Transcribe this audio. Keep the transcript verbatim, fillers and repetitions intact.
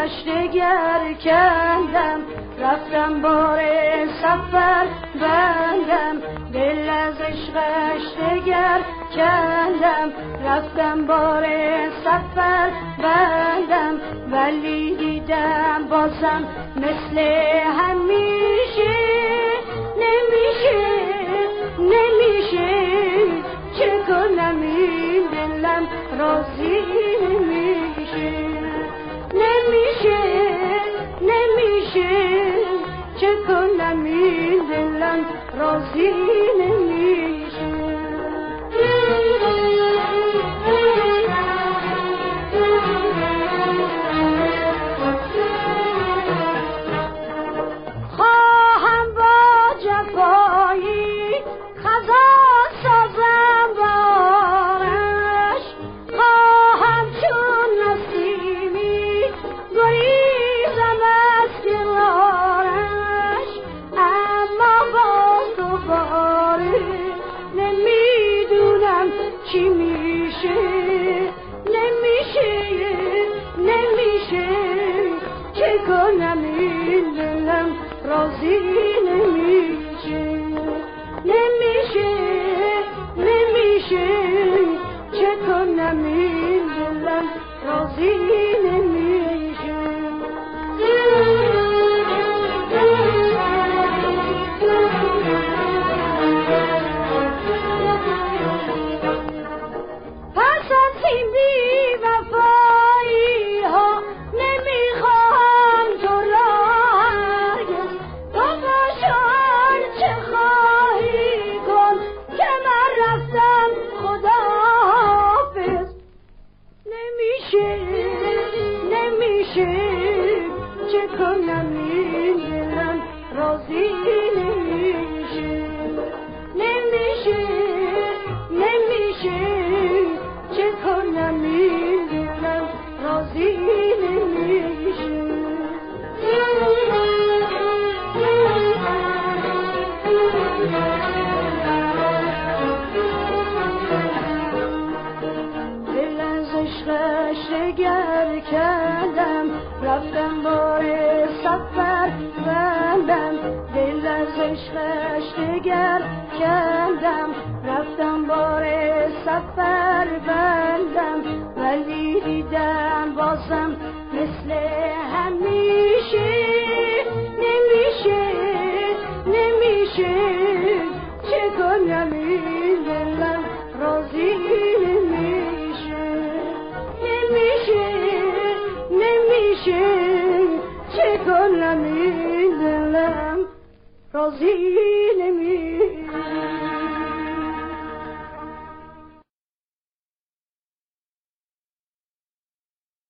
دگر کندم رفتم بار سفر بندم دل از عشقش دگر کندم رفتم بار سفر بندم ولی دیدم بازم مثل همیشه نمیشه نمیشه چه کنم این دلم راضی نمیشه نمیشه نمیشه چه کنم این دلم راضی نمیشه خواهم با جفایی خزان سازم بارش خواهم چون نسیمی گریزم از کنارش اما باز دوباره نمیدونم چی میشه نمیشه نمیشه چه کنم این دلم راضی نمیشه نمیشه نمیشه چه کنم این دلم راضی نمیشه پس از این بی وفایی ها نمیخوام تو را هرگز تو باشان چه خواهی کن که من رفتم خداحافظ نمیشه نمیشه چه کنم این دلم راضی نمیشه نمیشه نمیشه چه کنم این دلم راضی نمیشه دل از عشقش دگر کردم رفتم بار سفر بندم دل از عشقش دگر کردم رفتم بار سفر بندم ولی دیدم بازم مثل همیشه نمیشه نمیشه چه کنم این دلم راضی نمیشه نمیشه نمیشه چه کنم این دلم راضی نمیشه